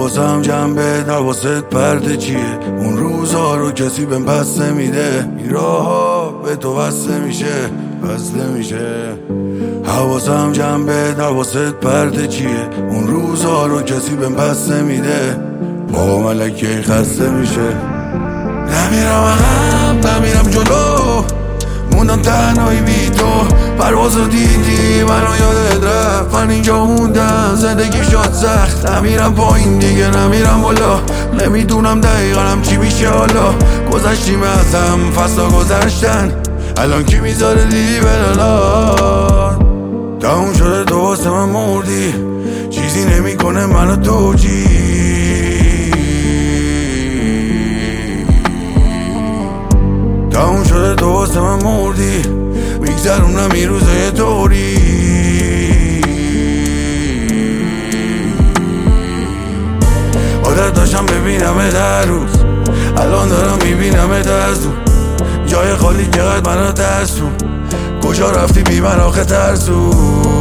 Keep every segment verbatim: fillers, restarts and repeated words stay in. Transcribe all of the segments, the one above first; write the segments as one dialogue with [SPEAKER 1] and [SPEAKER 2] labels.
[SPEAKER 1] حواسم جنبه حواست پرده چیه؟ اون روزا رو کسی بهم پس نمیده، این راه ها به تو بسته میشه بسته میشه. حواسم جنبه حواست پرده چیه؟ اون روزا رو کسی بهم پس نمیده، با ملکه خسته میشه. نمیرم عقب نمیرم جلو، موندم تنهایی بی تو. پروازو دیدی منو یادت رفت، من اینجا موندم زندگی شد سخت. نمیرم پایین دیگه نمیرم بالا، نمیدونم دقیقا چی میشه حالا. گذشتیم ازم فصلا گذشتن، الان کی میذاره دیدی بلالات. تموم شده تو واسه من مردی، چیزی نمیکنه منو توجی. تموم شده تو واسه من مردی، میگذرونم این روزای طوری. عادت داشتم ببینم در روز، الان دارم میبینم از دور. جای خالی چقدر منو ترسون، کجا رفتی بی من آخه ترسون.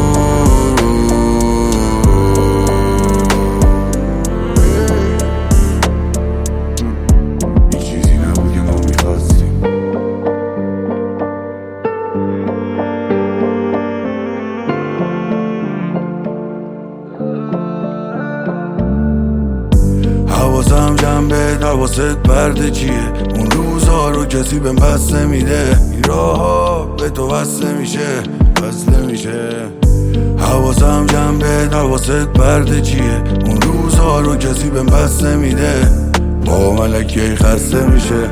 [SPEAKER 1] حواسم جنبه حواست پرده چیه؟ اون روزا رو کسی بهم پس نمیده، این راه ها به تو بسته میشه بسته میشه. حواسم جنبه حواست پرده چیه؟ اون روزا رو کسی بهم پس نمیده، با ملکه خسته میشه.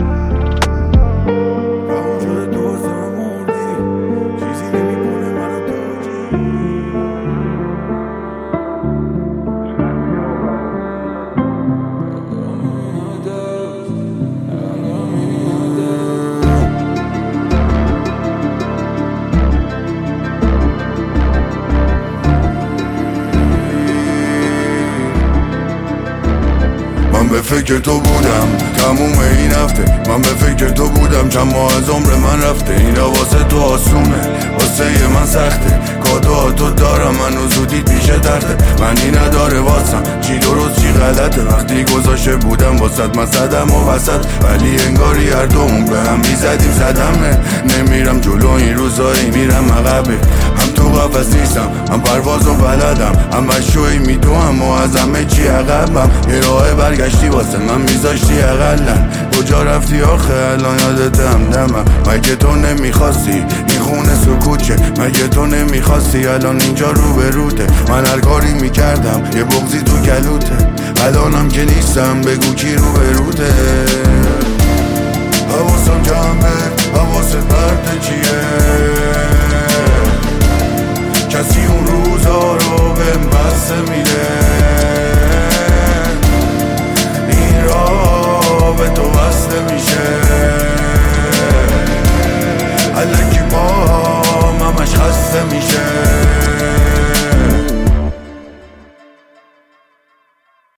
[SPEAKER 1] من به فکر تو بودم تموم این هفته، من به فکر تو بودم چند ماه از عمر من رفته. این واسه تو آسونه واسه من سخته، کادوها تو دارم منو زودی پیش درده. معنی نداره واسم چی درست چی غلطه، وقتی گذاشته بودم واسد من صدم و وسط. ولی انگاری هر دومون به هم میزدیم صدمه. نمیرم جلو این روزایی میرم عقبه، هم تو قفس نیستم هم پرواز و بلدم، هم مشوی میدوهم و از همه چی عقبم. یه راه برگشتی واسه من میذاشتی اقلن، کجا رفتی آخه الان یادتم دمم. مگه تو نمیخواستی این خونه سکوت، مگه تو نمیخواستی الان اینجا رو به روته. من هر کاری میکردم یه بغضی تو گلوته، الانم که نیستم بگو کی رو به روته.